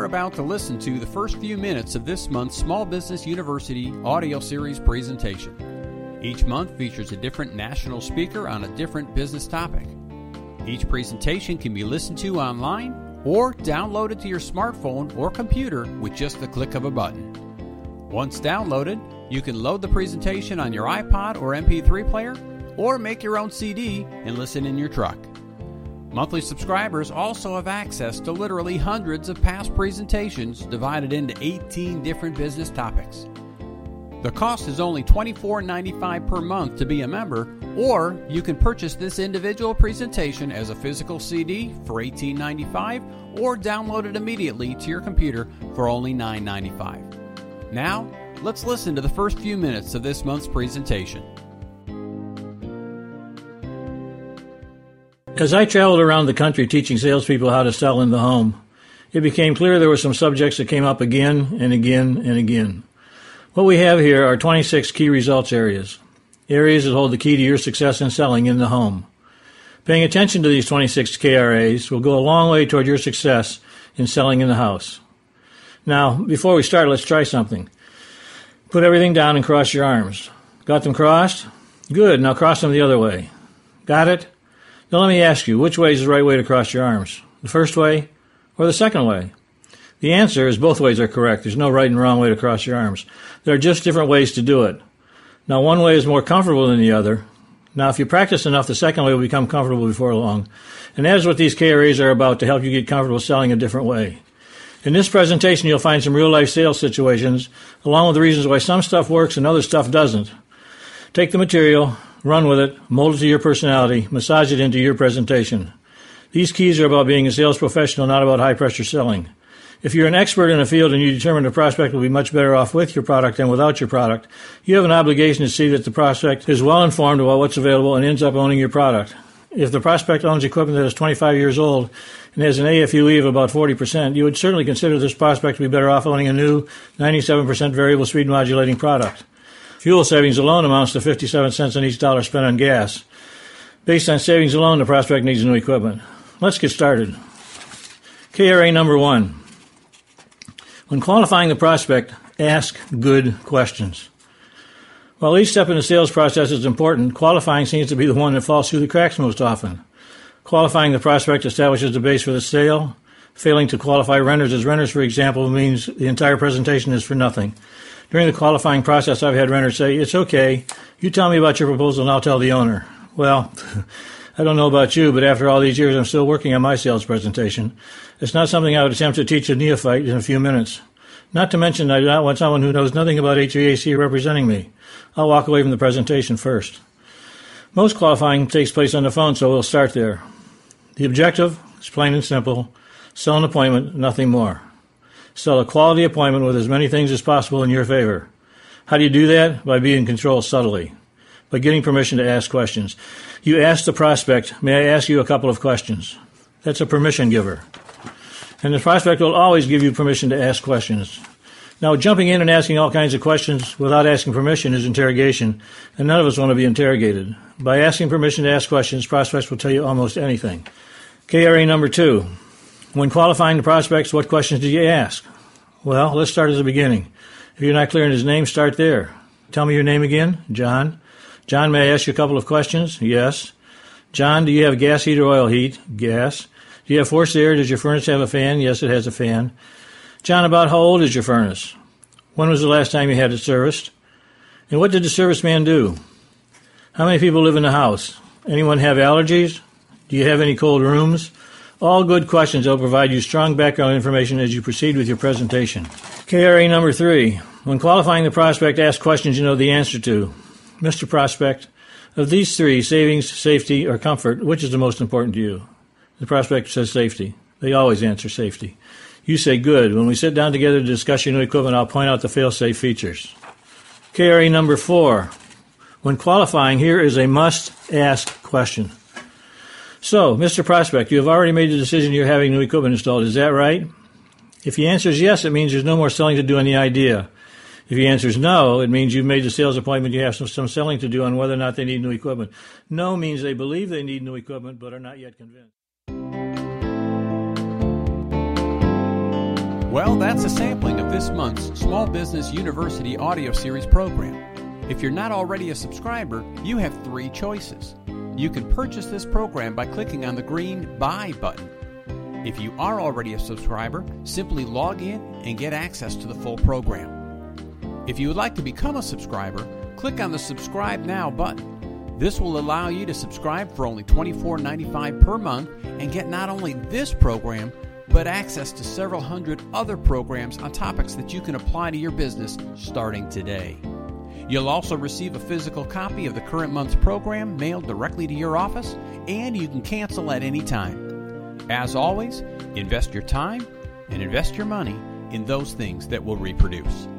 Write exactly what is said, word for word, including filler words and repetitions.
are about to listen to the first few minutes of this month's Small Business University audio series presentation. Each month features a different national speaker on a different business topic. Each presentation can be listened to online or downloaded to your smartphone or computer with just the click of a button. Once downloaded, you can load the presentation on your iPod or M P three player, or make your own C D and listen in your truck. Monthly subscribers also have access to literally hundreds of past presentations divided into eighteen different business topics. The cost is only twenty-four ninety-five per month to be a member, or you can purchase this individual presentation as a physical C D for eighteen ninety-five or download it immediately to your computer for only nine ninety-five. Now, let's listen to the first few minutes of this month's presentation. As I traveled around the country teaching salespeople how to sell in the home, it became clear there were some subjects that came up again and again and again. What we have here are twenty-six key results areas, areas that hold the key to your success in selling in the home. Paying attention to these twenty-six K R As will go a long way toward your success in selling in the house. Now, before we start, let's try something. Put everything down and cross your arms. Got them crossed? Good. Now cross them the other way. Got it? Now let me ask you, which way is the right way to cross your arms? The first way or the second way? The answer is both ways are correct. There's no right and wrong way to cross your arms. There are just different ways to do it. Now, one way is more comfortable than the other. Now, if you practice enough, the second way will become comfortable before long. And that is what these K R As are about, to help you get comfortable selling a different way. In this presentation, you'll find some real-life sales situations, along with the reasons why some stuff works and other stuff doesn't. Take the material, run with it, mold it to your personality, massage it into your presentation. These keys are about being a sales professional, not about high-pressure selling. If you're an expert in a field and you determine the prospect will be much better off with your product than without your product, you have an obligation to see that the prospect is well informed about what's available and ends up owning your product. If the prospect owns equipment that is twenty-five years old and has an A F U E of about forty percent, you would certainly consider this prospect to be better off owning a new ninety-seven percent variable speed modulating product. Fuel savings alone amounts to fifty-seven cents on each dollar spent on gas. Based on savings alone, the prospect needs new equipment. Let's get started. K R A number one. When qualifying the prospect, ask good questions. While each step in the sales process is important, qualifying seems to be the one that falls through the cracks most often. Qualifying the prospect establishes the base for the sale. Failing to qualify renders as renters, for example, means the entire presentation is for nothing. During the qualifying process, I've had renters say, "It's okay, you tell me about your proposal and I'll tell the owner." Well, I don't know about you, but after all these years, I'm still working on my sales presentation. It's not something I would attempt to teach a neophyte in a few minutes. Not to mention, I do not want someone who knows nothing about H V A C representing me. I'll walk away from the presentation first. Most qualifying takes place on the phone, so we'll start there. The objective is plain and simple. Sell an appointment, nothing more. Sell a quality appointment with as many things as possible in your favor. How do you do that? By being in control subtly. By getting permission to ask questions. You ask the prospect, "May I ask you a couple of questions?" That's a permission giver. And the prospect will always give you permission to ask questions. Now, jumping in and asking all kinds of questions without asking permission is interrogation, and none of us want to be interrogated. By asking permission to ask questions, prospects will tell you almost anything. K R A number two. When qualifying the prospects, what questions do you ask? Well, let's start at the beginning. If you're not clear on his name, start there. Tell me your name again. John. John, may I ask you a couple of questions? Yes. John, do you have gas heat or oil heat? Gas. Do you have forced air? Does your furnace have a fan? Yes, it has a fan. John, about how old is your furnace? When was the last time you had it serviced? And what did the serviceman do? How many people live in the house? Anyone have allergies? Do you have any cold rooms? All good questions that will provide you strong background information as you proceed with your presentation. K R A number three. When qualifying the prospect, ask questions you know the answer to. Mister Prospect, of these three, savings, safety, or comfort, which is the most important to you? The prospect says safety. They always answer safety. You say, good. When we sit down together to discuss your new equipment, I'll point out the fail-safe features. K R A number four. When qualifying, here is a must-ask question. So, Mister Prospect, you have already made the decision you're having new equipment installed. Is that right? If he answers yes, it means there's no more selling to do on the idea. If he answers no, it means you've made the sales appointment. You have some, some selling to do on whether or not they need new equipment. No means they believe they need new equipment but are not yet convinced. Well, that's a sampling of this month's Small Business University audio series program. If you're not already a subscriber, you have three choices. You can purchase this program by clicking on the green Buy button. If you are already a subscriber, simply log in and get access to the full program. If you would like to become a subscriber, click on the Subscribe Now button. This will allow you to subscribe for only twenty-four dollars and ninety-five cents per month and get not only this program, but access to several hundred other programs on topics that you can apply to your business starting today. You'll also receive a physical copy of the current month's program mailed directly to your office, and you can cancel at any time. As always, invest your time and invest your money in those things that will reproduce.